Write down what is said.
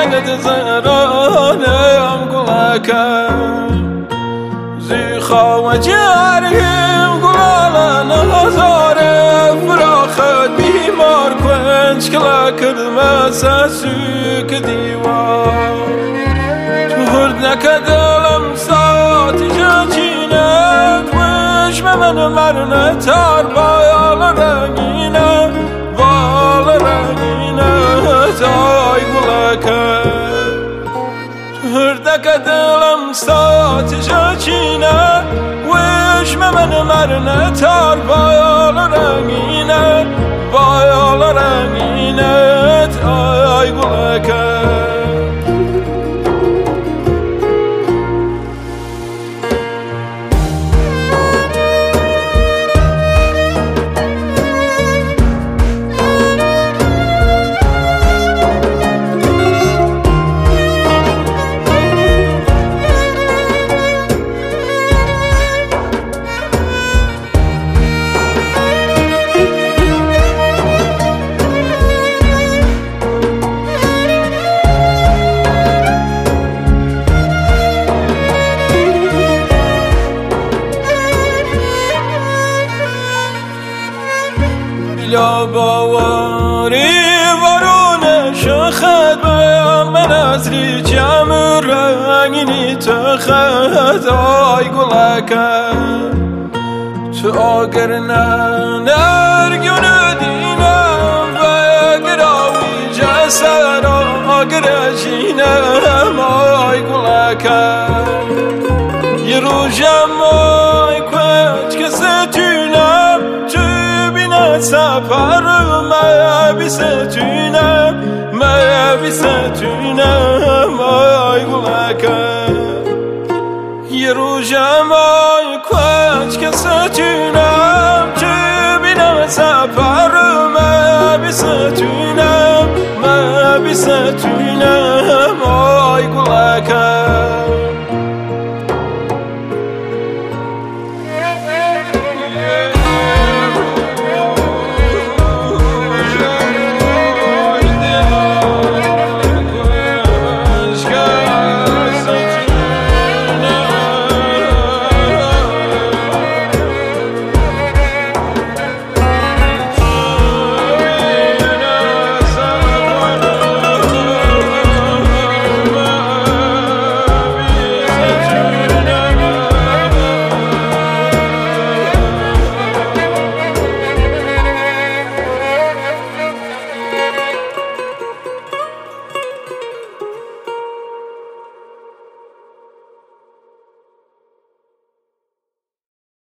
نقد زرانم قلقا زی خواه جرهم قلالن هزار فراخت بیمار کنج کلا کدمس سوک دیوار تو هرد نکدلم ساعت جاچینه وش من مرنه تار بایال رنگینه بال رنگینه تای گلکه تو هرد نکدلم ساعت جاچینه وش من مرنه تار بایال رنگینه بایال رنگینه تای گلکه یا باوری ورون شخد بیان من از ریچم رنگینی تخد آی گلکه تو آگر نرگون دینم و گراوی جسر آگر جینم آی گلکه یه روشم آی کچ که ستونم سفر ما بیستونم آی گلکه یه روزم آی کچ که ستونم چه بینم سفر ما بیستونم آی گلکه